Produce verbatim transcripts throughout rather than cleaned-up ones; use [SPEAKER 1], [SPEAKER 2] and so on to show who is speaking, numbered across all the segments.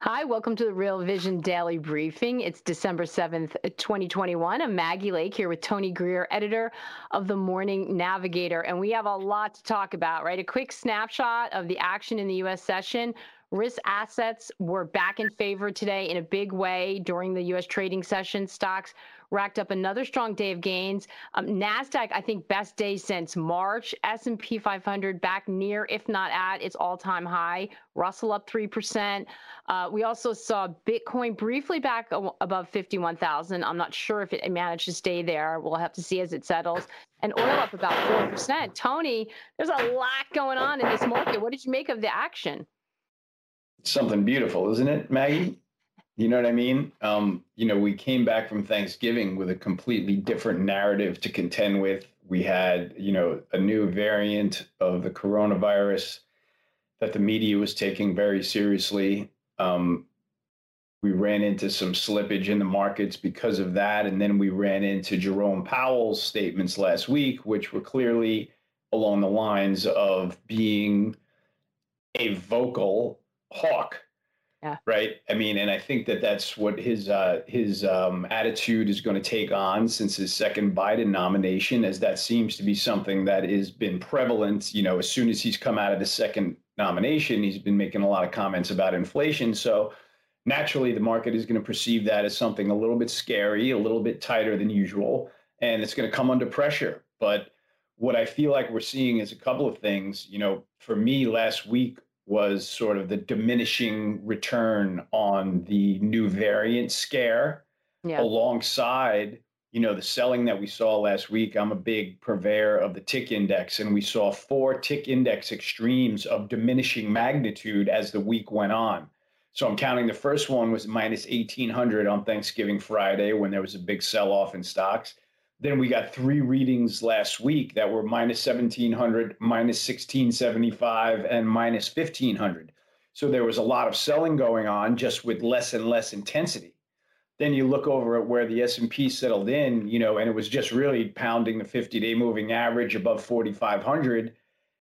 [SPEAKER 1] Hi, welcome to the Real Vision Daily Briefing. It's December seventh, twenty twenty-one. I'm Maggie Lake here with Tony Greer, editor of the Morning Navigator. And we have a lot to talk about, right? A quick snapshot of the action in the U S session. Risk assets were back in favor today in a big way during the U S trading session. Stocks racked up another strong day of gains. Um, NASDAQ, I think, best day since March. S and P five hundred back near, if not at, its all-time high. Russell up three percent. Uh, we also saw Bitcoin briefly back above fifty-one thousand. I'm not sure if it managed to stay there. We'll have to see as it settles. And oil up about four percent. Tony, there's a lot going on in this market. What did you make of the action?
[SPEAKER 2] Something beautiful, isn't it, Maggie? You know what I mean? Um, you know, we came back from Thanksgiving with a completely different narrative to contend with. We had, you know, a new variant of the coronavirus that the media was taking very seriously. Um, we ran into some slippage in the markets because of that. And then we ran into Jerome Powell's statements last week, which were clearly along the lines of being a vocal hawk.
[SPEAKER 1] Yeah.
[SPEAKER 2] Right. I mean, and I think that that's what his uh, his um, attitude is going to take on since his second Biden nomination, as that seems to be something that has been prevalent. You know, as soon as he's come out of the second nomination, he's been making a lot of comments about inflation. So naturally, the market is going to perceive that as something a little bit scary, a little bit tighter than usual, and it's going to come under pressure. But what I feel like we're seeing is a couple of things. You know, for me, last week was sort of the diminishing return on the new variant scare,
[SPEAKER 1] Yeah.
[SPEAKER 2] alongside, you know, the selling that we saw last week. I'm a big purveyor of the tick index, and we saw four tick index extremes of diminishing magnitude as the week went on. So I'm counting the first one was minus eighteen hundred on Thanksgiving Friday when there was a big sell-off in stocks. Then we got three readings last week that were minus seventeen hundred, minus sixteen seventy-five, and minus fifteen hundred. So there was a lot of selling going on, just with less and less intensity. Then you look over at where the S and P settled in, you know, and it was just really pounding the fifty-day moving average above forty-five hundred.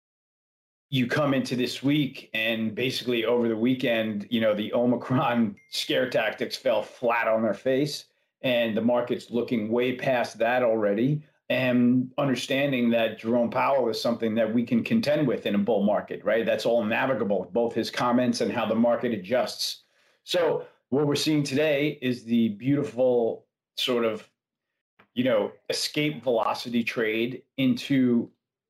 [SPEAKER 2] You come into this week, and basically over the weekend, you know, the Omicron scare tactics fell flat on their face. And the market's looking way past that already, and understanding that Jerome Powell is something that we can contend with in a bull market, right? That's all navigable, both his comments and how the market adjusts. So what we're seeing today is the beautiful sort of, you know, escape velocity trade into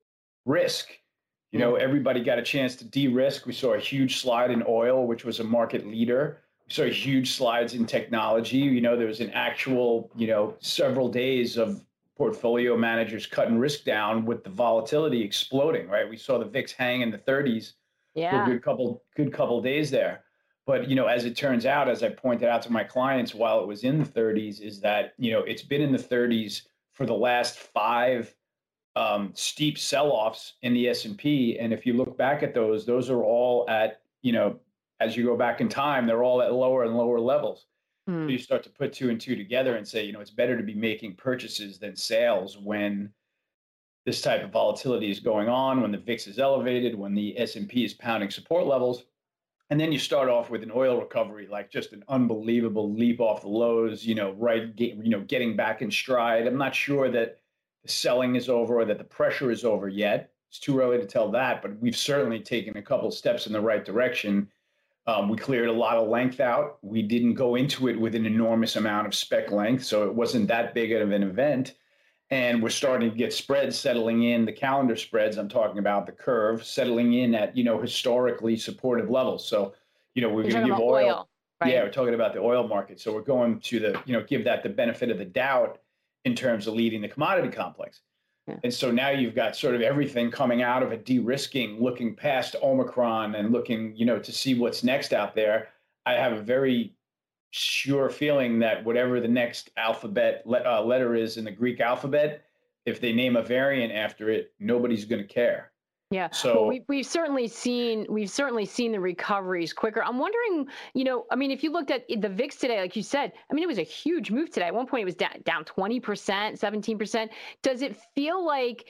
[SPEAKER 2] risk. You know, everybody got a chance to de-risk. We saw a huge slide in oil, which was a market leader. We saw huge slides in technology. You know, there was an actual, you know, several days of portfolio managers cutting risk down with the volatility exploding, right? We saw the V I X hang in the thirties
[SPEAKER 1] Yeah.
[SPEAKER 2] for a good couple, good couple days there. But, you know, as it turns out, as I pointed out to my clients while it was in the thirties, is that, you know, it's been in the thirties for the last five um, steep sell-offs in the S and P. And if you look back at those, those are all at, you know, as you go back in time, they're all at lower and lower levels.
[SPEAKER 1] Hmm.
[SPEAKER 2] So you start to put two and two together and say, you know, it's better to be making purchases than sales when this type of volatility is going on, when the V I X is elevated, when the S and P is pounding support levels. And then you start off with an oil recovery, like just an unbelievable leap off the lows, you know, right, you know, getting back in stride. I'm not sure that the selling is over or that the pressure is over yet. It's too early to tell that, but we've certainly taken a couple steps in the right direction. Um, we cleared a lot of length out. We didn't go into it with an enormous amount of spec length, so it wasn't that big of an event. And we're starting to get spreads settling in, the calendar spreads, I'm talking about the curve, settling in at, you know, historically supportive levels. So, you know, we're
[SPEAKER 1] You're
[SPEAKER 2] going to
[SPEAKER 1] talking
[SPEAKER 2] give
[SPEAKER 1] about
[SPEAKER 2] oil.
[SPEAKER 1] oil, right?
[SPEAKER 2] Yeah, we're talking about the oil market. So we're going to the, you know, give that the benefit of the doubt in terms of leading the commodity complex.
[SPEAKER 1] Yeah.
[SPEAKER 2] And so now you've got sort of everything coming out of a de-risking, looking past Omicron and looking, you know, to see what's next out there. I have a very sure feeling that whatever the next alphabet le- uh, letter is in the Greek alphabet, if they name a variant after it, nobody's going to care.
[SPEAKER 1] Yeah. Well,
[SPEAKER 2] So
[SPEAKER 1] we, we've certainly seen we've certainly seen the recoveries quicker. I'm wondering, you know, I mean, if you looked at the V I X today, like you said, I mean, it was a huge move today. At one point, it was down, down twenty percent, seventeen percent. Does it feel like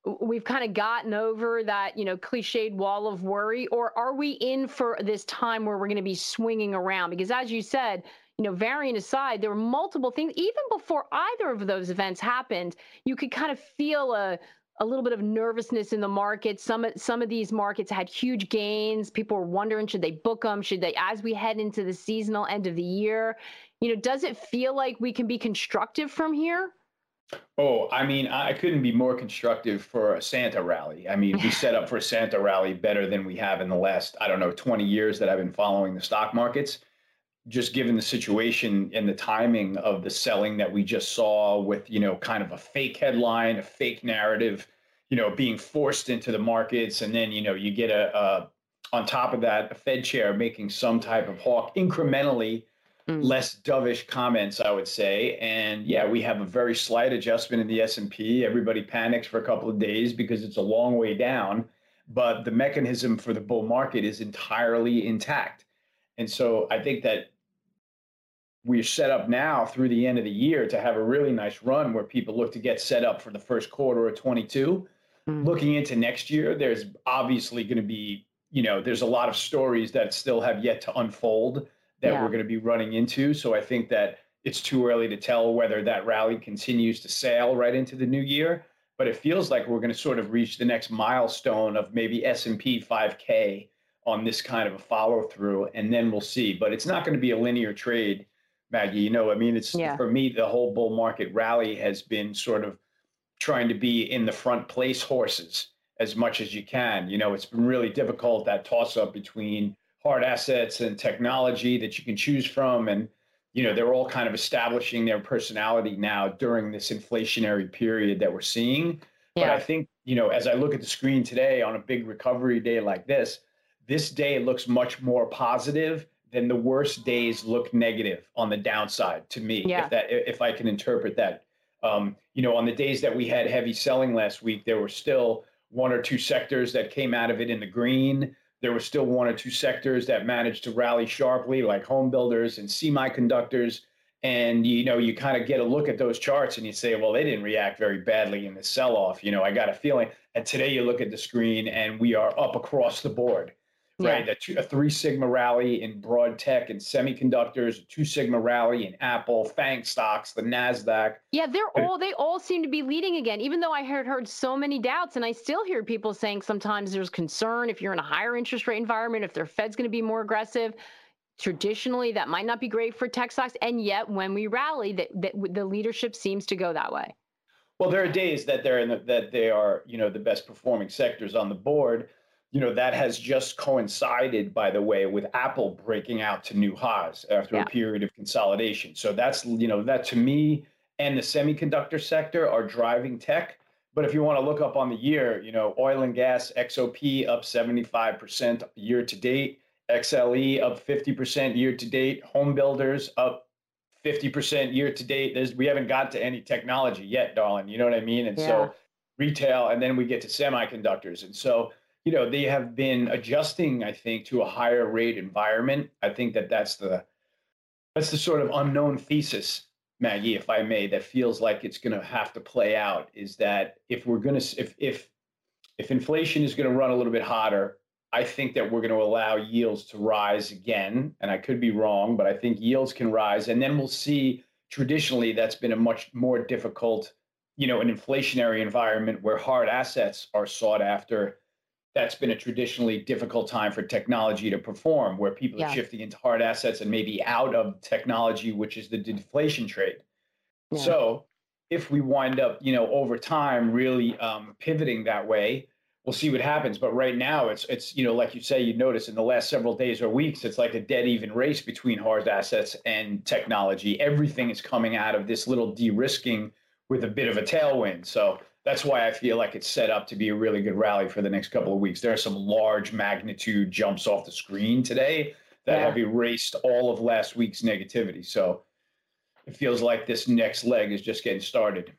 [SPEAKER 1] we've kind of gotten over that, you know, cliched wall of worry, or are we in for this time where we're going to be swinging around? Because as you said, you know, variant aside, there were multiple things, even before either of those events happened, you could kind of feel a, a little bit of nervousness in the market. Some, some of these markets had huge gains. People were wondering, should they book them? Should they, as we head into the seasonal end of the year, you know, does it feel like we can be constructive from here?
[SPEAKER 2] Oh, I mean, I couldn't be more constructive for a Santa rally. I mean, we set up for a Santa rally better than we have in the last, I don't know, twenty years that I've been following the stock markets. Just given the situation and the timing of the selling that we just saw with, you know, kind of a fake headline, a fake narrative, you know, being forced into the markets. And then, you know, you get a, a on top of that, a Fed chair making some type of hawk incrementally
[SPEAKER 1] Mm.
[SPEAKER 2] less dovish comments, I would say. And yeah, we have a very slight adjustment in the S and P. Everybody panics for a couple of days because it's a long way down, but the mechanism for the bull market is entirely intact. And so I think that we're set up now through the end of the year to have a really nice run where people look to get set up for the first quarter of twenty-two.
[SPEAKER 1] Mm.
[SPEAKER 2] Looking into next year, there's obviously going to be, you know, there's a lot of stories that still have yet to unfold that
[SPEAKER 1] Yeah.
[SPEAKER 2] we're going to be running into. So I think that it's too early to tell whether that rally continues to sail right into the new year. But it feels like we're going to sort of reach the next milestone of maybe S and P five K on this kind of a follow through, and then we'll see. But it's not going to be a linear trade, Maggie. You know, I mean, it's
[SPEAKER 1] Yeah.
[SPEAKER 2] for me, the whole bull market rally has been sort of trying to be in the front place horses as much as you can. You know, it's been really difficult, that toss up between hard assets and technology that you can choose from. And, you know, they're all kind of establishing their personality now during this inflationary period that we're seeing. But
[SPEAKER 1] Yeah.
[SPEAKER 2] I think, you know, as I look at the screen today on a big recovery day like this, this day looks much more positive than the worst days look negative on the downside to me,
[SPEAKER 1] Yeah.
[SPEAKER 2] if that, if I can interpret that. Um, you know, on the days that we had heavy selling last week, there were still one or two sectors that came out of it in the green. There were still one or two sectors that managed to rally sharply, like home builders and semiconductors. And, you know, you kind of get a look at those charts and you say, well, they didn't react very badly in the sell-off. You know, I got a feeling. And today you look at the screen and we are up across the board, right?
[SPEAKER 1] Yeah.
[SPEAKER 2] A, two, a three sigma rally in broad tech and semiconductors, a two sigma rally in Apple, FANG stocks, the NASDAQ.
[SPEAKER 1] Yeah, they're all they all seem to be leading again, even though I had heard so many doubts, and I still hear people saying sometimes there's concern if you're in a higher interest rate environment, if their Fed's going to be more aggressive. Traditionally, that might not be great for tech stocks, and yet when we rally, that, that the leadership seems to go that way.
[SPEAKER 2] Well, there are days that they're in the, that they are, you know, the best performing sectors on the board. You know, that has just coincided, by the way, with Apple breaking out to new highs after
[SPEAKER 1] Yeah.
[SPEAKER 2] a period of consolidation. So that's, you know, that to me and the semiconductor sector are driving tech. But if you want to look up on the year, you know, oil and gas, X O P up seventy-five percent year to date, X L E up fifty percent year to date, home builders up fifty percent year to date. There's, we haven't got to any technology yet, darling. You know what I mean? And
[SPEAKER 1] Yeah.
[SPEAKER 2] so retail, and then we get to semiconductors. And so, you know, they have been adjusting, I think, to a higher rate environment. I think that that's the that's the sort of unknown thesis, Maggie, if I may, that feels like it's going to have to play out. Is that if we're going to if if if inflation is going to run a little bit hotter, I think that we're going to allow yields to rise again. And I could be wrong, but I think yields can rise, and then we'll see. Traditionally, that's been a much more difficult, you know, an inflationary environment where hard assets are sought after. That's been a traditionally difficult time for technology to perform, where people
[SPEAKER 1] Yeah.
[SPEAKER 2] are shifting into hard assets and maybe out of technology, which is the deflation trade.
[SPEAKER 1] Yeah.
[SPEAKER 2] So if we wind up, you know, over time really um, pivoting that way, we'll see what happens. But right now, it's it's you know, like you say, you notice in the last several days or weeks, it's like a dead even race between hard assets and technology. Everything is coming out of this little de-risking with a bit of a tailwind. So that's why I feel like it's set up to be a really good rally for the next couple of weeks. There are some large magnitude jumps off the screen today that
[SPEAKER 1] Yeah.
[SPEAKER 2] have erased all of last week's negativity. So it feels like this next leg is just getting started.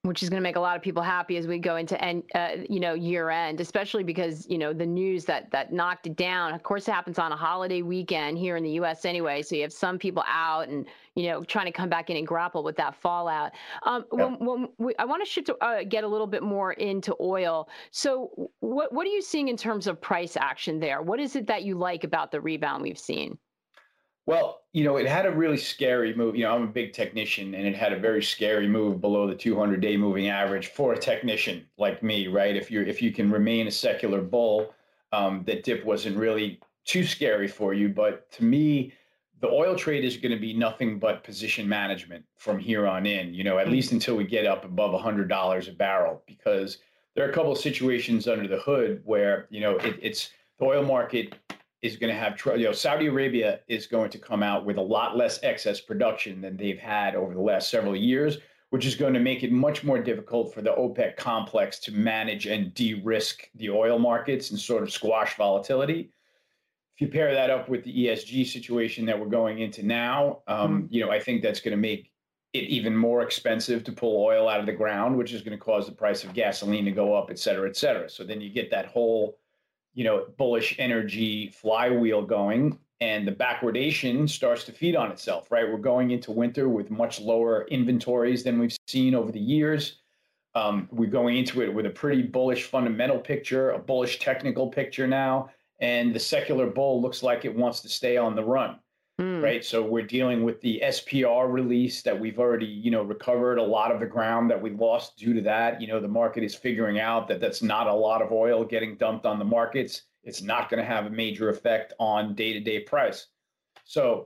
[SPEAKER 1] which is going to make a lot of people happy as we go into end, uh, you know, year end, especially because, you know, the news that that knocked it down, of course, it happens on a holiday weekend here in the U S anyway. So you have some people out and, you know, trying to come back in and grapple with that fallout. Um,
[SPEAKER 2] Yeah.
[SPEAKER 1] when, when we, I want to shift to uh, get a little bit more into oil. So what, what are you seeing in terms of price action there? What is it that you like about the rebound we've seen?
[SPEAKER 2] Well, you know, it had a really scary move. You know, I'm a big technician, and it had a very scary move below the two hundred day moving average for a technician like me, right? If you're if you can remain a secular bull, um, that dip wasn't really too scary for you. But to me, the oil trade is going to be nothing but position management from here on in. You know, at least until we get up above one hundred dollars a barrel, because there are a couple of situations under the hood where you know it, it's the oil market is going to have, you know, Saudi Arabia is going to come out with a lot less excess production than they've had over the last several years, which is going to make it much more difficult for the OPEC complex to manage and de-risk the oil markets and sort of squash volatility. If you pair that up with the E S G situation that we're going into now, um, mm. you know, I think that's going to make it even more expensive to pull oil out of the ground, which is going to cause the price of gasoline to go up, et cetera, et cetera. So then you get that whole, you know, bullish energy flywheel going, and the backwardation starts to feed on itself, right? We're going into winter with much lower inventories than we've seen over the years. Um, we're going into it with a pretty bullish fundamental picture, a bullish technical picture now, and the secular bull looks like it wants to stay on the run, mm. right? So we're dealing with the S P R release that we've already, you know, recovered a lot of the ground that we lost due to that. You know, the market is figuring out that that's not a lot of oil getting dumped on the markets. It's not going to have a major effect on day-to-day price. So.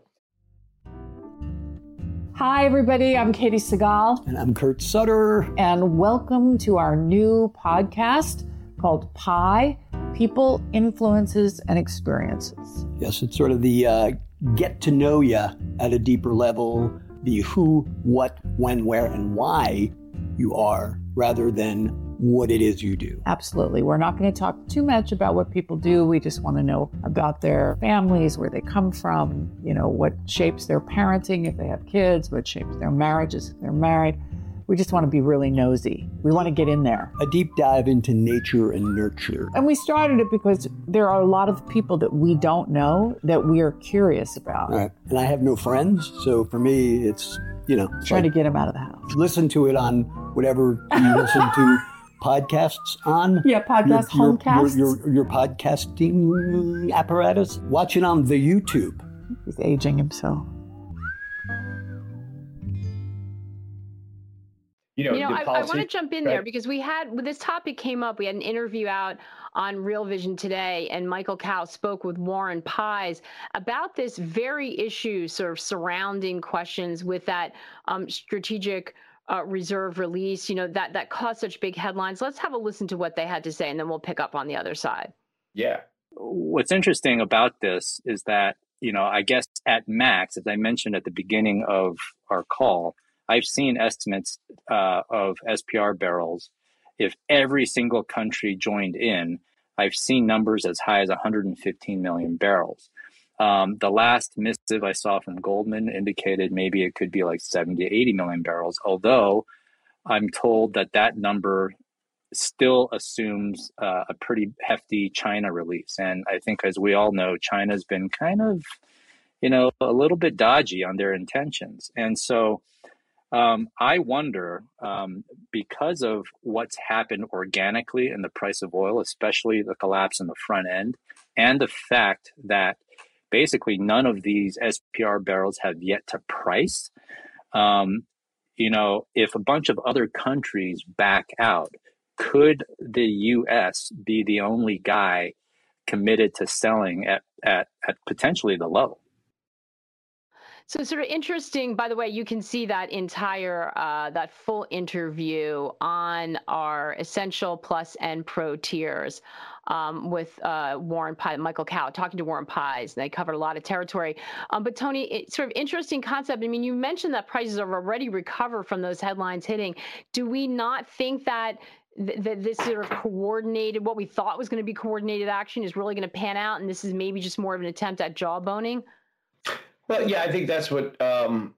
[SPEAKER 3] Hi, everybody. I'm Katie Segal.
[SPEAKER 4] And I'm Kurt Sutter.
[SPEAKER 3] And welcome to our new podcast called Pi, People, Influences, and Experiences.
[SPEAKER 4] Yes, it's sort of the uh, get to know you at a deeper level, the who, what, when, where, and why you are, rather than what it is you do.
[SPEAKER 3] Absolutely. We're not going to talk too much about what people do. We just want to know about their families, where they come from, you know, what shapes their parenting if they have kids, what shapes their marriages if they're married. We just want to be really nosy. We want to get in there.
[SPEAKER 4] A deep dive into nature and nurture.
[SPEAKER 3] And we started it because there are a lot of people that we don't know that we are curious about.
[SPEAKER 4] All right. And I have no friends. So for me, it's, you know.
[SPEAKER 3] Trying like, to get them out of the house.
[SPEAKER 4] Listen to it on whatever you listen to podcasts on.
[SPEAKER 3] Yeah, podcast,
[SPEAKER 4] your,
[SPEAKER 3] homecasts.
[SPEAKER 4] Your, your, your podcasting apparatus. Watch it on the YouTube.
[SPEAKER 3] He's aging himself.
[SPEAKER 2] You know,
[SPEAKER 1] you know I,
[SPEAKER 2] policy,
[SPEAKER 1] I want to jump in
[SPEAKER 2] right?
[SPEAKER 1] there because we had, when this topic came up, we had an interview out on Real Vision today, and Michael Kao spoke with Warren Pies about this very issue sort of surrounding questions with that um, strategic uh, reserve release, you know, that, that caused such big headlines. Let's have a listen to what they had to say, and then we'll pick up on the other side.
[SPEAKER 2] Yeah.
[SPEAKER 5] What's interesting about this is that, you know, I guess at max, as I mentioned at the beginning of our call, I've seen estimates uh, of S P R barrels. If every single country joined in, I've seen numbers as high as one hundred fifteen million barrels. Um, the last missive I saw from Goldman indicated maybe it could be like seventy to eighty million barrels, although I'm told that that number still assumes uh, a pretty hefty China release. And I think, as we all know, China's been kind of, you know, a little bit dodgy on their intentions. And so Um, I wonder, um, because of what's happened organically in the price of oil, especially the collapse in the front end, and the fact that basically none of these S P R barrels have yet to price, um, you know, if a bunch of other countries back out, could the U S be the only guy committed to selling at, at, at potentially the low?
[SPEAKER 1] So sort of interesting, by the way, you can see that entire, uh, that full interview on our Essential Plus and Pro tiers um, with uh, Warren Pies, Michael Kao, talking to Warren Pies. They covered a lot of territory. Um, but Tony, it's sort of interesting concept. I mean, you mentioned that prices have already recovered from those headlines hitting. Do we not think that that this sort of coordinated, what we thought was going to be coordinated action is really going to pan out, and this is maybe just more of an attempt at jawboning?
[SPEAKER 2] Well, yeah, I think that's what um,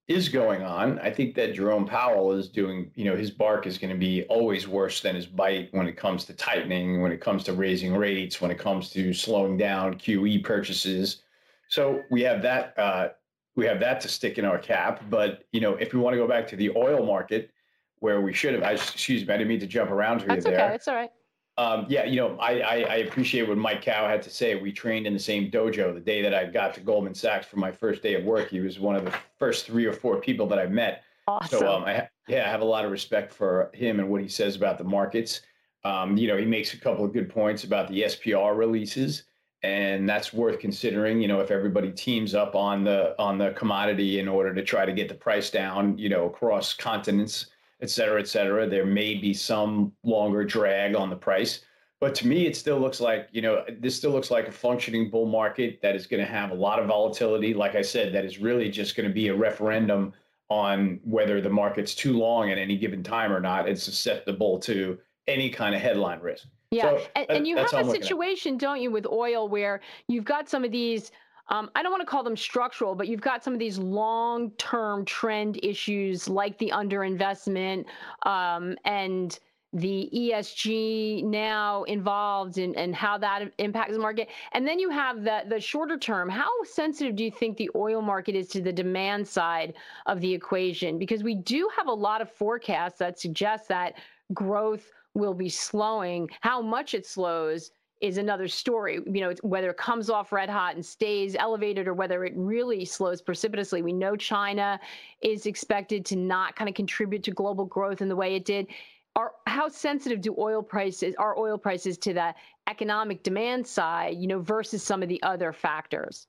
[SPEAKER 2] is going on. I think that Jerome Powell is doing, you know, his bark is going to be always worse than his bite when it comes to tightening, when it comes to raising rates, when it comes to slowing down Q E purchases. So we have that. Uh, we have that to stick in our cap. But you know, if we want to go back to the oil market, where we should have, I, excuse me, I didn't mean to jump around for
[SPEAKER 1] That's
[SPEAKER 2] you there.
[SPEAKER 1] That's okay. It's all right.
[SPEAKER 2] Um, yeah, you know, I, I, I appreciate what Mike Cow had to say. We trained in the same dojo. The day that I got to Goldman Sachs for my first day of work, he was one of the first three or four people that I met.
[SPEAKER 1] Awesome.
[SPEAKER 2] So, um, I, yeah, I have a lot of respect for him and what he says about the markets. Um, you know, he makes a couple of good points about the S P R releases, and that's worth considering. You know, if everybody teams up on the on the commodity in order to try to get the price down, you know, across continents, et cetera, et cetera, there may be some longer drag on the price. But to me, it still looks like, you know, this still looks like a functioning bull market that is going to have a lot of volatility. Like I said, that is really just going to be a referendum on whether the market's too long at any given time or not. It's susceptible to any kind of headline risk.
[SPEAKER 1] Yeah.
[SPEAKER 2] So
[SPEAKER 1] and,
[SPEAKER 2] that,
[SPEAKER 1] and you
[SPEAKER 2] have
[SPEAKER 1] a situation, don't you, with oil where you've got some of these Um, I don't want to call them structural, but you've got some of these long-term trend issues like the underinvestment um, and the E S G now involved in, and how that impacts the market. And then you have the, the shorter term. How sensitive do you think the oil market is to the demand side of the equation? Because we do have a lot of forecasts that suggest that growth will be slowing. How much it slows is another story. You know, whether it comes off red hot and stays elevated or whether it really slows precipitously. We know China is expected to not kind of contribute to global growth in the way it did. Are, how sensitive do oil prices, are oil prices to the economic demand side, you know, versus some of the other factors?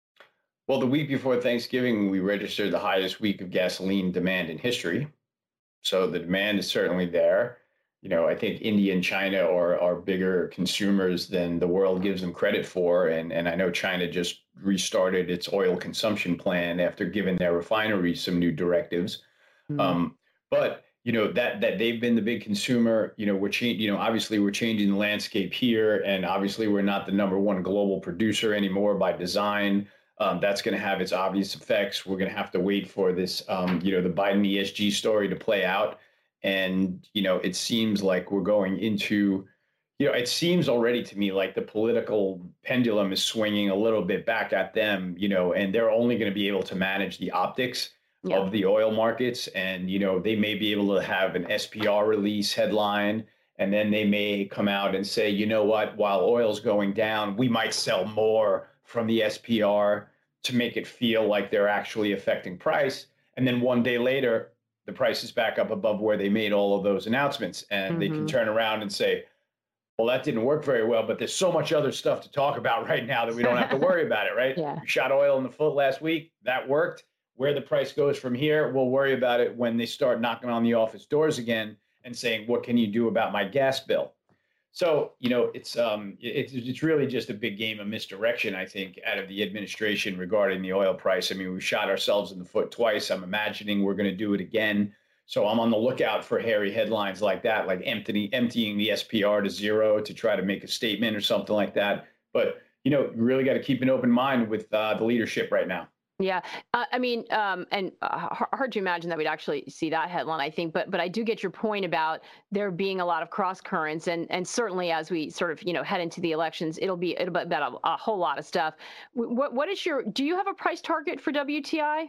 [SPEAKER 2] Well, the week before Thanksgiving, we registered the highest week of gasoline demand in history. So the demand is certainly there. You know, I think India and China are, are bigger consumers than the world gives them credit for. And, and I know China just restarted its oil consumption plan after giving their refineries some new directives. Mm-hmm. Um, but, you know, that that they've been the big consumer. You know, we're changing, you know, obviously we're changing the landscape here. And obviously we're not the number one global producer anymore by design. Um, that's going to have its obvious effects. We're going to have to wait for this, um, you know, the Biden E S G story to play out. And, you know, it seems like we're going into, you know, it seems already to me like the political pendulum is swinging a little bit back at them, you know, and they're only going to be able to manage the optics yeah. of the oil markets. And, you know, they may be able to have an S P R release headline, and then they may come out and say, you know what, while oil's going down, we might sell more from the S P R to make it feel like they're actually affecting price. And then one day later, the price is back up above where they made all of those announcements, and mm-hmm. they can turn around and say, well, that didn't work very well, but there's so much other stuff to talk about right now that we don't have to worry about it, right?
[SPEAKER 1] Yeah.
[SPEAKER 2] We shot oil in the foot last week. That worked. Where the price goes from here, we'll worry about it when they start knocking on the office doors again and saying, what can you do about my gas bill? So, you know, it's um, it's it's really just a big game of misdirection, I think, out of the administration regarding the oil price. I mean, we shot ourselves in the foot twice. I'm imagining we're going to do it again. So I'm on the lookout for hairy headlines like that, like empty, emptying the S P R to zero to try to make a statement or something like that. But, you know, you really got to keep an open mind with uh, the leadership right now.
[SPEAKER 1] Yeah, uh, I mean, um, and uh, hard to imagine that we'd actually see that headline, I think. But but I do get your point about there being a lot of cross currents, and and certainly as we sort of you know head into the elections, it'll be it'll be about a, a whole lot of stuff. What what is your? Do you have a price target for W T I?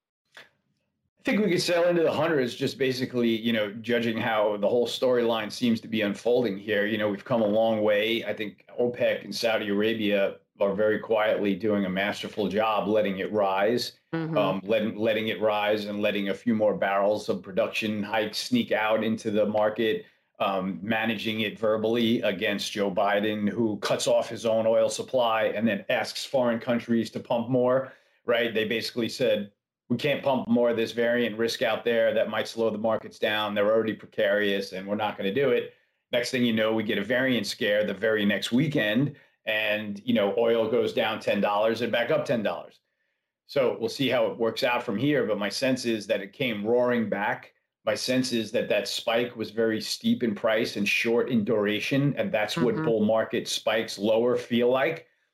[SPEAKER 2] I think we could sell into the hundreds, just basically, you know, judging how the whole storyline seems to be unfolding here. You know, we've come a long way. I think OPEC and Saudi Arabia are very quietly doing a masterful job letting it rise, mm-hmm. um, letting letting it rise and letting a few more barrels of production hikes sneak out into the market, um, managing it verbally against Joe Biden, who cuts off his own oil supply and then asks foreign countries to pump more, right? They basically said, we can't pump more of this variant risk out there that might slow the markets down. They're already precarious and we're not going to do it. Next thing you know, we get a variant scare the very next weekend. And, you know, oil goes down ten dollars and back up ten dollars. So we'll see how it works out from here. But my sense is that it came roaring back. My sense is that that spike was very steep in price and short in duration. And that's mm-hmm. what bull market spikes lower feel like.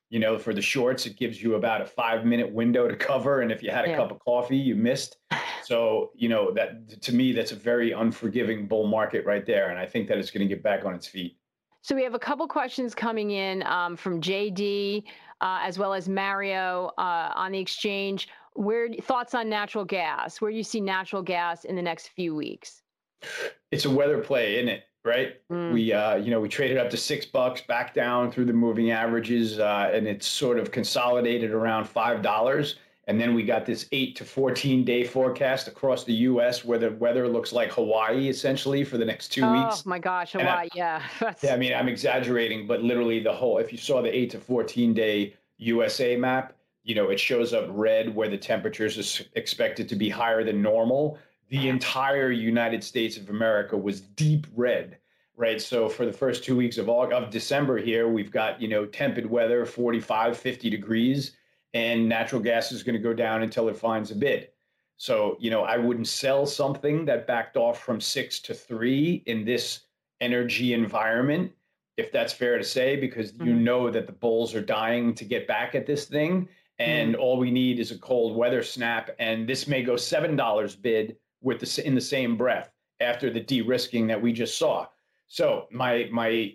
[SPEAKER 2] You know, for the shorts, it gives you about a five minute window to cover. And if you had a
[SPEAKER 1] Yeah.
[SPEAKER 2] cup of coffee, you missed. So, you know, that to me, that's a very unforgiving bull market right there. And I think that it's going to get back on its feet.
[SPEAKER 1] So we have a couple questions coming in um, from J D uh, as well as Mario uh, on the exchange. Where thoughts on natural gas? Where do you see natural gas in the next few weeks?
[SPEAKER 2] It's a weather play, isn't it? Right?
[SPEAKER 1] Mm.
[SPEAKER 2] We, uh, you know, we traded up to six bucks, back down through the moving averages, uh, and it's sort of consolidated around five dollars. And then we got this eight to fourteen day forecast across the U S where the weather looks like Hawaii essentially for the next two
[SPEAKER 1] Oh
[SPEAKER 2] weeks.
[SPEAKER 1] my gosh,
[SPEAKER 2] And I-
[SPEAKER 1] Hawaii, yeah. That's,
[SPEAKER 2] Yeah, I mean, I'm exaggerating, but literally the whole, if you saw the eight to fourteen day U S A map, you know, it shows up red where the temperatures are s- expected to be higher than normal. The entire United States of America was deep red, right? So for the first two weeks of August, of December here, we've got, you know, tepid weather, forty-five, fifty degrees, and natural gas is going to go down until it finds a bid. So, you know, I wouldn't sell something that backed off from six to three in this energy environment, if that's fair to say, because you
[SPEAKER 1] Mhm.
[SPEAKER 2] know that the bulls are dying to get back at this thing. And all we need is a cold weather snap. And this may go seven dollars bid with the, s- in the same breath after the de-risking that we just saw. So my my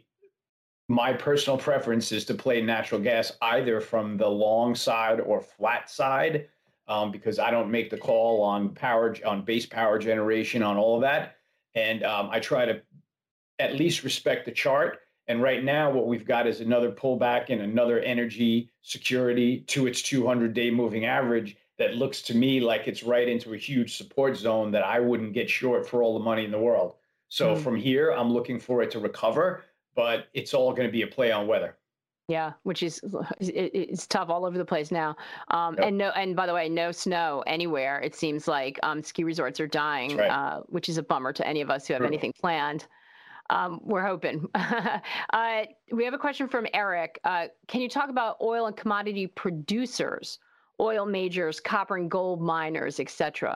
[SPEAKER 2] my personal preference is to play natural gas either from the long side or flat side, um, because I don't make the call on power, on base power generation, on all of that. And um, I try to at least respect the chart. And right now, what we've got is another pullback and another energy security to its two hundred day moving average that looks to me like it's right into a huge support zone that I wouldn't get short for all the money in the world. So
[SPEAKER 1] Mm.
[SPEAKER 2] from here, I'm looking for it to recover, but it's all going to be a play on weather.
[SPEAKER 1] Yeah, which is it, it's tough all over the place now. Um,
[SPEAKER 2] Yep.
[SPEAKER 1] and no, and by the way, no snow anywhere. It seems like um, ski resorts are dying,
[SPEAKER 2] That's right.
[SPEAKER 1] uh, which is a bummer to any of us who have
[SPEAKER 2] True.
[SPEAKER 1] anything planned. Um, we're hoping. uh, we have a question from Eric. Uh, can you talk about oil and commodity producers, oil majors, copper and gold miners, et cetera?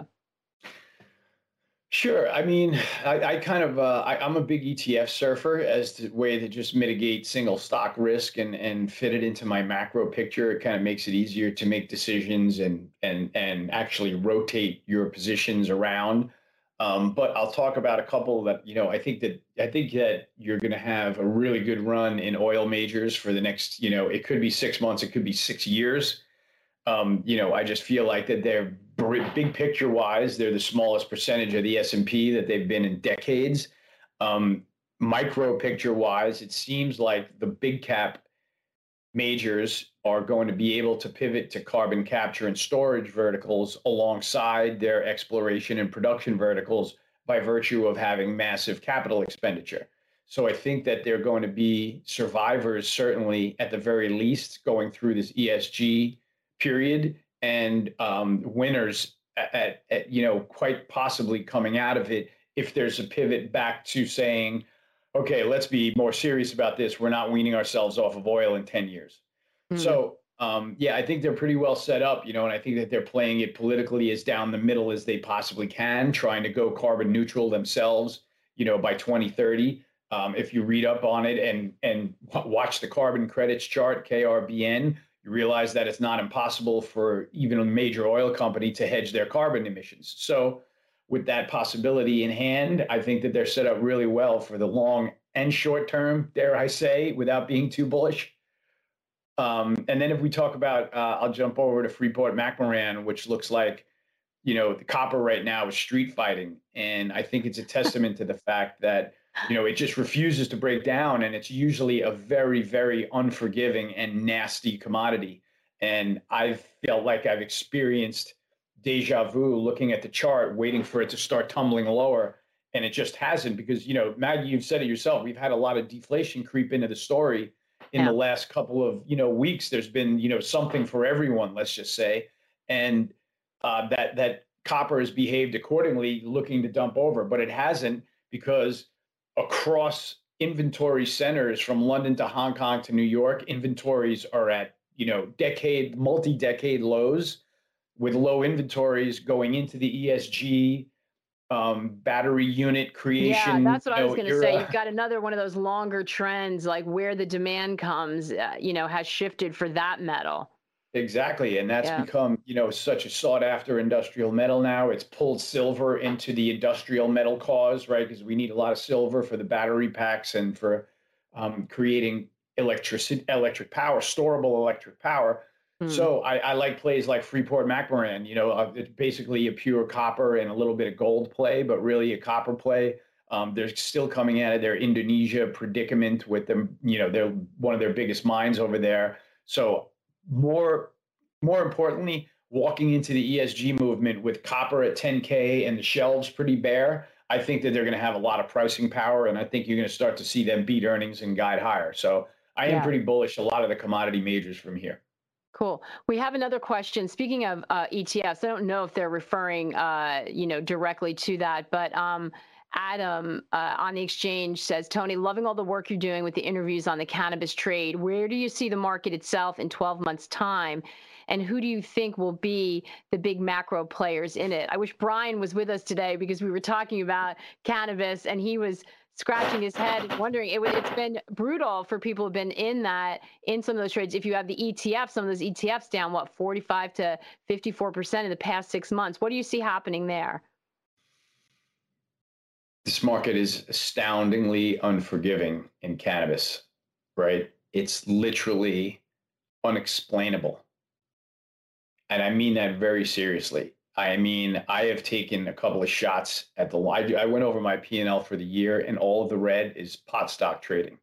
[SPEAKER 2] Sure. I mean, I, I kind of uh, I, I'm a big E T F surfer as the way to just mitigate single stock risk and and fit it into my macro picture. It kind of makes it easier to make decisions and and and actually rotate your positions around. Um, but I'll talk about a couple that, you know, I think that I think that you're going to have a really good run in oil majors for the next, you know, it could be six months, it could be six years. Um, you know, I just feel like that they're br- big picture wise, they're the smallest percentage of the S and P that they've been in decades. Um, micro picture wise, it seems like the big cap majors are going to be able to pivot to carbon capture and storage verticals alongside their exploration and production verticals by virtue of having massive capital expenditure. So I think that they're going to be survivors, certainly at the very least, going through this E S G period, and um, winners at, at, at, you know, quite possibly coming out of it if there's a pivot back to saying, okay, let's be more serious about this. We're not weaning ourselves off of oil in ten years.
[SPEAKER 1] Mm.
[SPEAKER 2] So, um, yeah, I think they're pretty well set up, you know, and I think that they're playing it politically as down the middle as they possibly can, trying to go carbon neutral themselves, you know, by twenty thirty. Um, if you read up on it and and watch the carbon credits chart, K R B N, you realize that it's not impossible for even a major oil company to hedge their carbon emissions. So with that possibility in hand, I think that they're set up really well for the long and short term, dare I say, without being too bullish. Um, and then if we talk about, uh, I'll jump over to Freeport McMoran, which looks like, you know, the copper right now is street fighting. And I think it's a testament to the fact that, you know, it just refuses to break down. And it's usually a very, very unforgiving and nasty commodity. And I've felt like I've experienced deja vu looking at the chart, waiting for it to start tumbling lower. And it just hasn't, because, you know, Maggie, you've said it yourself. We've had a lot of deflation creep into the story in
[SPEAKER 1] Yeah.
[SPEAKER 2] the last couple of, you know, weeks. There's been, you know, something for everyone, let's just say. And uh, that that copper has behaved accordingly, looking to dump over, but it hasn't, because across inventory centers from London to Hong Kong to New York, inventories are at, you know, decade, multi-decade lows, with low inventories going into the E S G um, battery unit creation.
[SPEAKER 1] Yeah, that's what
[SPEAKER 2] you
[SPEAKER 1] I was
[SPEAKER 2] know,
[SPEAKER 1] going to say.
[SPEAKER 2] era.
[SPEAKER 1] You've got another one of those longer trends, like where the demand comes, uh, you know, has shifted for that metal.
[SPEAKER 2] Exactly. And that's
[SPEAKER 1] Yeah.
[SPEAKER 2] become, you know, such a sought after industrial metal now. It's pulled silver into the industrial metal cause, right? Because we need a lot of silver for the battery packs and for um, creating electricity, electric power, storable electric power.
[SPEAKER 1] Hmm.
[SPEAKER 2] So I, I like plays like Freeport McMoran. You know, uh, it's basically a pure copper and a little bit of gold play, but really a copper play. Um, they're still coming out of their Indonesia predicament with them. You know, they're one of their biggest mines over there. So more more importantly, walking into the E S G movement with copper at ten K and the shelves pretty bare, I think that they're going to have a lot of pricing power, and I think you're going to start to see them beat earnings and guide higher. So I am
[SPEAKER 1] Yeah.
[SPEAKER 2] pretty bullish a lot of the commodity majors from here.
[SPEAKER 1] Cool. We have another question. Speaking of uh, E T Fs, I don't know if they're referring, uh, you know, directly to that, but um, Adam uh, on the exchange says, Tony, loving all the work you're doing with the interviews on the cannabis trade. Where do you see the market itself in twelve months' time? And who do you think will be the big macro players in it? I wish Brian was with us today because we were talking about cannabis and he was scratching his head and wondering. It, it's been brutal for people who've been in that, in some of those trades. If you have the E T F, some of those E T Fs down, what, forty-five to fifty-four percent in the past six months. What do you see happening there?
[SPEAKER 2] This market is astoundingly unforgiving in cannabis, right? It's literally unexplainable. And I mean that very seriously. I mean, I have taken a couple of shots at the line. I went over my P and L for the year, and all of the red is pot stock trading.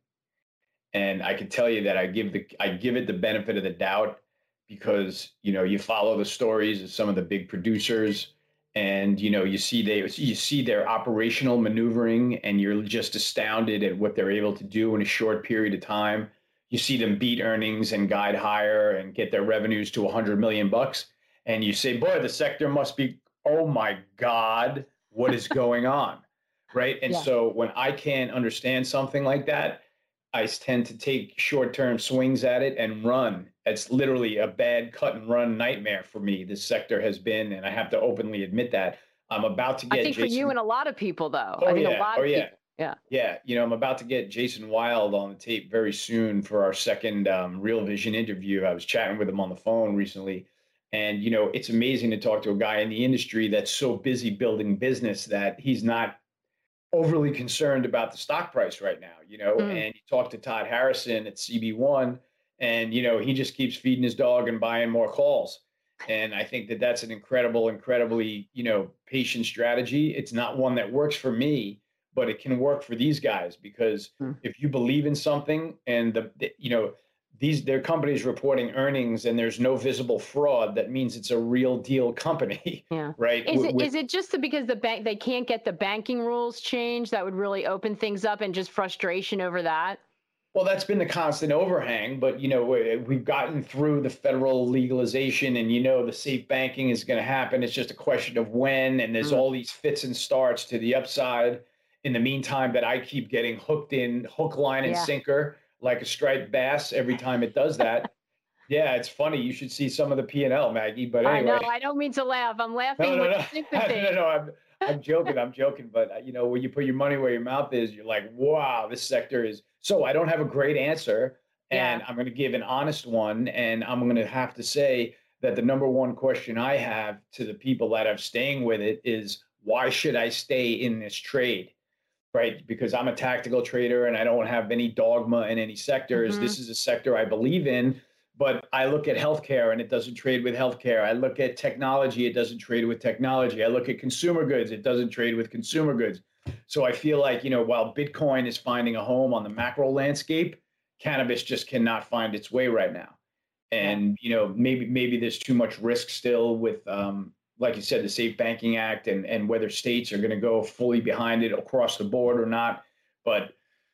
[SPEAKER 2] And I can tell you that I give the I give it the benefit of the doubt because, you know, you follow the stories of some of the big producers, and you know, you see they you see their operational maneuvering, and you're just astounded at what they're able to do in a short period of time. You see them beat earnings and guide higher and get their revenues to one hundred million bucks. And you say, boy, the sector must be, oh my God, what is going on? Right. And
[SPEAKER 1] Yeah.
[SPEAKER 2] so when I can't understand something like that, I tend to take short-term swings at it and run. It's literally a bad cut and run nightmare for me. This sector has been, and I have to openly admit that. I'm about to get
[SPEAKER 1] I think
[SPEAKER 2] Jason.
[SPEAKER 1] for you and a lot of people, though.
[SPEAKER 2] Oh,
[SPEAKER 1] I think
[SPEAKER 2] yeah.
[SPEAKER 1] a lot
[SPEAKER 2] oh,
[SPEAKER 1] of
[SPEAKER 2] yeah.
[SPEAKER 1] people. Yeah.
[SPEAKER 2] Yeah. You know, I'm about to get Jason Wild on the tape very soon for our second um, Real Vision interview. I was chatting with him on the phone recently. And, you know, it's amazing to talk to a guy in the industry that's so busy building business that he's not overly concerned about the stock price right now, you know,
[SPEAKER 1] Mm.
[SPEAKER 2] and you talk to Todd Harrison at C B one and, you know, he just keeps feeding his dog and buying more calls. And I think that that's an incredible, incredibly, you know, patient strategy. It's not one that works for me, but it can work for these guys because
[SPEAKER 1] Mm.
[SPEAKER 2] if you believe in something and the, the you know, these their companies reporting earnings and there's no visible fraud, that means it's a real deal company.
[SPEAKER 1] Yeah.
[SPEAKER 2] Right.
[SPEAKER 1] Is
[SPEAKER 2] With-
[SPEAKER 1] it
[SPEAKER 2] with-
[SPEAKER 1] is it just the, because the bank they can't get the banking rules changed that would really open things up and just frustration over that?
[SPEAKER 2] Well, that's been the constant overhang, but you know we- we've gotten through the federal legalization, and you know the safe banking is going to happen. It's just a question of when, and there's
[SPEAKER 1] Mm.
[SPEAKER 2] all these fits and starts to the upside. In the meantime, that I keep getting hooked in hook, line, and
[SPEAKER 1] Yeah.
[SPEAKER 2] sinker like a striped bass every time it does that. Yeah, it's funny. You should see some of the P and L, Maggie. But
[SPEAKER 1] I
[SPEAKER 2] anyway,
[SPEAKER 1] know. I don't mean to laugh. I'm laughing
[SPEAKER 2] no, no,
[SPEAKER 1] with
[SPEAKER 2] no,
[SPEAKER 1] sympathy.
[SPEAKER 2] no, no. I'm, I'm joking. I'm joking. But uh, you know, when you put your money where your mouth is, you're like, wow, this sector is. So I don't have a great answer, and
[SPEAKER 1] Yeah.
[SPEAKER 2] I'm going to give an honest one, and I'm going to have to say that the number one question I have to the people that are staying with it is, why should I stay in this trade? Right? Because I'm a tactical trader and I don't have any dogma in any sectors.
[SPEAKER 1] Mhm.
[SPEAKER 2] This is a sector I believe in, but I look at healthcare and it doesn't trade with healthcare. I look at technology, it doesn't trade with technology. I look at consumer goods, it doesn't trade with consumer goods. So I feel like, you know, while Bitcoin is finding a home on the macro landscape, cannabis just cannot find its way right now. And, you know, maybe maybe there's too much risk still with um, like you said, the Safe Banking Act and, and whether states are going to go fully behind it across the board or not. But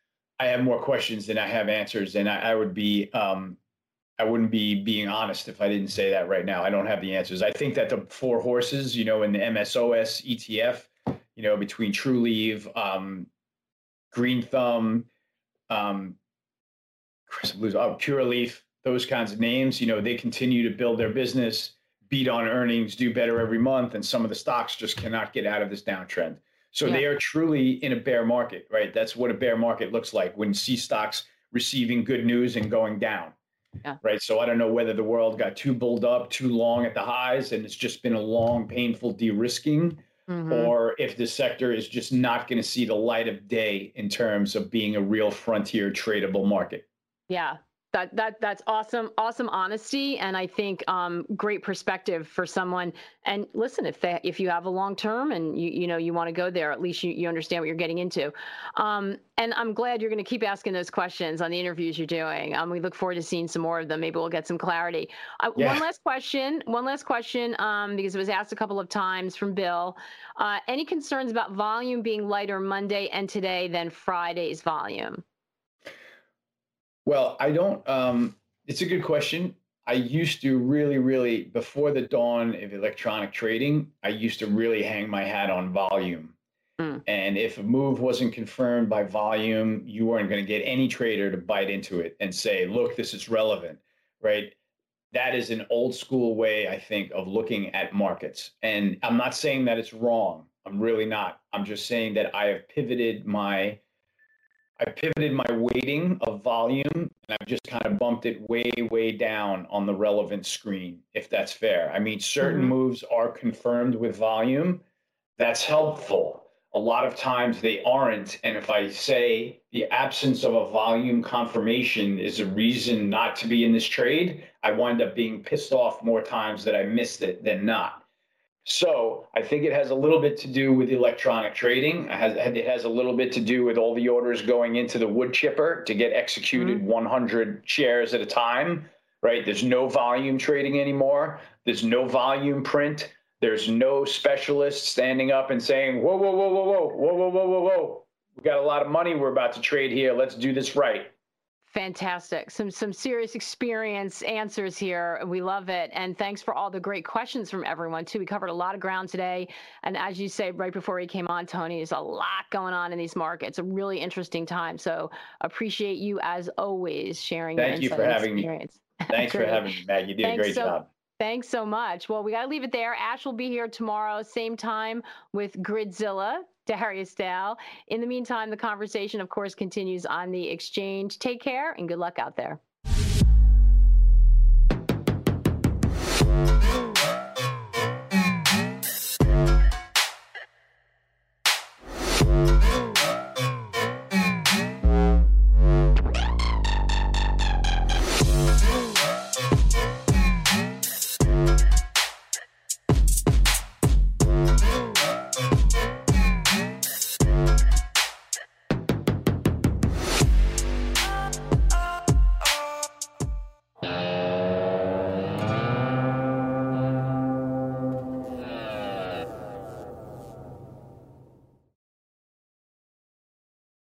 [SPEAKER 2] I have more questions than I have answers. And I, I would be, um, I wouldn't be being honest if I didn't say that right now. I don't have the answers. I think that the four horses, you know, in the M S O S E T F, you know, between Trulieve, um, Green Thumb, um, oh, Pure Leaf, those kinds of names, you know, they continue to build their business, beat on earnings, do better every month, and some of the stocks just cannot get out of this downtrend. So yeah. They are truly in a bear market, right? That's what a bear market looks like when you see stocks receiving good news and going down, yeah. right? So I don't know whether the world got too bulled up, too long at the highs, and it's just been a long, painful de-risking, mm-hmm. or if the sector is just not going to see the light of day in terms of being a real frontier tradable market.
[SPEAKER 1] Yeah. That that that's awesome, awesome honesty, and I think um, great perspective for someone. And listen, if they, if you have a long term and you you know you want to go there, at least you, you understand what you're getting into. Um, and I'm glad you're going to keep asking those questions on the interviews you're doing. Um, we look forward to seeing some more of them. Maybe we'll get some clarity. Uh, yeah. One last question. One last question, um, because it was asked a couple of times from Bill. Uh, any concerns about volume being lighter Monday and today than Friday's volume?
[SPEAKER 2] Well, I don't, um, it's a good question. I used to really, really, before the dawn of electronic trading, I used to really hang my hat on volume. Mm. And if a move wasn't confirmed by volume, you weren't going to get any trader to bite into it and say, look, this is relevant, right? That is an old school way, I think, of looking at markets. And I'm not saying that it's wrong. I'm really not. I'm just saying that I have pivoted my I pivoted my weighting of volume, and I've just kind of bumped it way, way down on the relevant screen, if that's fair. I mean, certain mm-hmm. moves are confirmed with volume. That's helpful. A lot of times they aren't. And if I say the absence of a volume confirmation is a reason not to be in this trade, I wind up being pissed off more times that I missed it than not. So I think it has a little bit to do with electronic trading. It has, it has a little bit to do with all the orders going into the wood chipper to get executed mm-hmm. one hundred shares at a time, right? There's no volume trading anymore. There's no volume print. There's no specialist standing up and saying, whoa, whoa, whoa, whoa, whoa, whoa, whoa, whoa, whoa, whoa. We got a lot of money we're about to trade here. Let's do this right.
[SPEAKER 1] Fantastic. Some some serious experience answers here. We love it. And thanks for all the great questions from everyone, too. We covered a lot of ground today. And as you say, right before we came on, Tony, there's a lot going on in these markets. A really interesting time. So appreciate you, as always, sharing your
[SPEAKER 2] Thank you for having me. Thanks for having me, Mag. You did
[SPEAKER 1] Thanks
[SPEAKER 2] a great
[SPEAKER 1] so,
[SPEAKER 2] job.
[SPEAKER 1] Thanks so much. Well, we got to leave it there. Ash will be here tomorrow, same time with Gridzilla. Darius Dow. In the meantime, the conversation, of course, continues on the exchange. Take care and good luck out there.